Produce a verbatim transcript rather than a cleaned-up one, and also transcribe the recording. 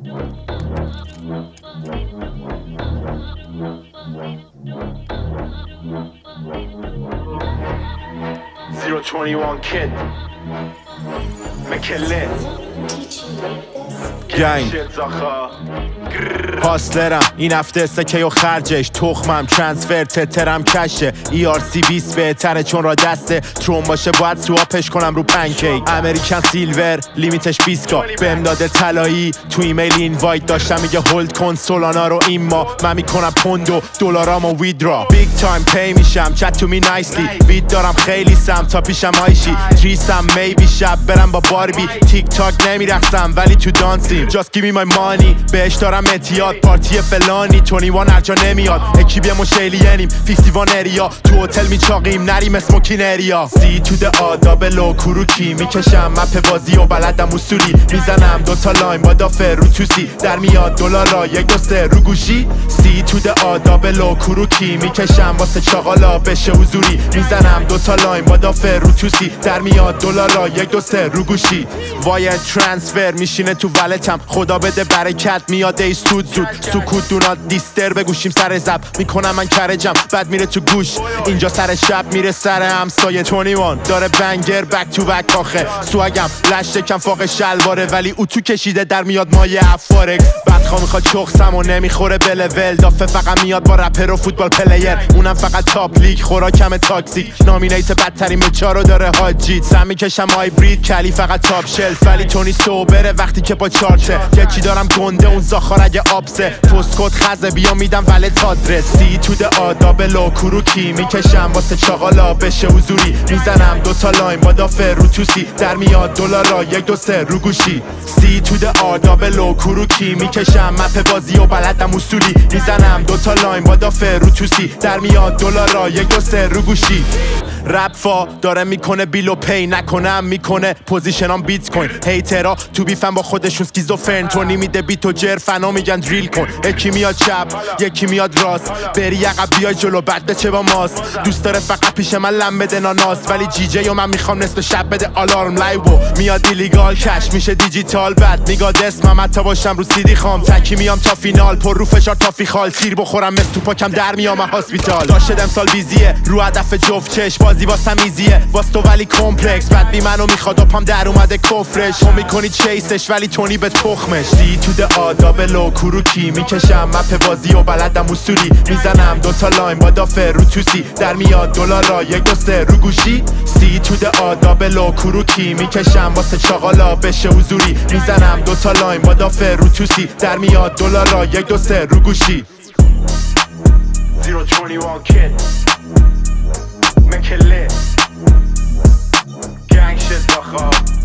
zero twenty-one kid مکله گنگ هاسلرم این هفته سکه و خرجش تخمم ترانسفر تترم کشه ای آر سی بیست بهتره چون را دسته تروم باشه باید سواپش کنم رو پنکیک امریکن سیلور لیمیتش بیست کا بهم داده طلایی تو ایمیل اینوایت داشتم میگه هولد کن سولانا رو این ما من میکنم پوند و دلارامو ویدرا بیگ تایم پی میشم چت تو می نایسلی وید دارم خیلی سم تا پیشم آیشی تریسم میبی شب برم با باربی تیک تاک نمیرقصم ولی تو دانسیم just give me my money بهش دارم اتیاد پارتی فلانی بیست و یک هرجا نمیاد اکیبی مشیلینیم پنجاه و یک اریا تو هتل میچاقیم نریم اسموکین اریا سی تو ده آداب لو کروکی میکشم مپ بازی و بلدم اصولی میزنم دوتا لاین با دافر رو توسی در میاد دلارا یک دو سه رو گوشی سی تو ده آداب لو کروکی میکشم واسه چاقالا بشه حضوری میزنم دوتا لاین با دافر رو توسی در میاد دلارا یک دو سه رو گوشی وایر ترانسفر میشینه تو ولتم خدا بده برکت میاد ایستود زود سکوت دونات دیستر بگوشیم سر زب میکنم من کرجم بعد میره تو گوش اینجا سر شب میره سر همسایه بیست و یک داره بنگر بک تو بک آخه سوگم لشته کم فاق شلواره ولی اتو کشیده در میاد مایه افارکس بدخوا میخواد چخسم و نمیخوره به لول دافه فقط میاد با رپر و فوتبال پلیر اونم فقط تاپ لیگ خوراکم تاکسیک نامینیت بدترین مچارو داره حاجیت سم میکشم هایبرید کلی فقط تاپ شلف ولی تونی سوبره وقتی که با چارته یکی دارم گنده اون زاخار اگه آبسه پست کد خزه بیا میدم ولت آدرس سی تو ده آداب لو کروکی میکشم واسه چاقالا بشه حضوری میزنم دوتا لاین با دافر رو توسی در میاد دلارا یک دو سه رو گوشی سی تو ده آداب لو کروکی میکشم مپ بازی و بلدم اصولی میزنم دوتا لاین با دافر رو توسی در میاد دلارا یک دو سه رو گوشی رپ فا داره میکنه بیلو پی نکنم میکنه پوزیشنام بیت کوین هیترا تو بیفن با خودشون سکیزوفرن تو نمیده بیت و جر فنا میگن دریل کن یکی میاد چپ یکی میاد راست بری عقب بیای جلو بعد بچه با ماست دوست داره فقط پیش من لم بده ناناس ولی جی جی و من میخوام نصف شب بده آلارم لایو میاد ایلیگال کش میشه دیجیتال بعد میگاد اسمم حتی باشم رو سیدی خام تکی میام تا فینال پر رو فشار تا فیخال تیر بخورم مثل تو پاکم در میام هاسپیتال داشت امسال بیزیه رو هدف جفت چش بازی واسم ایزیه واس تو ولی کمپلکس بعد بی منو میخواد و پام در اومده کفرش تو میکنی چیسش ولی تونی به تخمش سی تو ده آداب لو کروکی میکشم مپ بازی و بلدم اصولی میزنم دوتا لاین با دافر رو توسی در میاد دلارا یک دو سه رو گوشی سی تو ده آداب لو کروکی میکشم واسه چاقالا بشه حضوری میزنم دوتا لاین با دافر رو توسی در میاد دلارا یک دو سه رو گوشی zero twenty-one kid مکله گنگ شد بخواب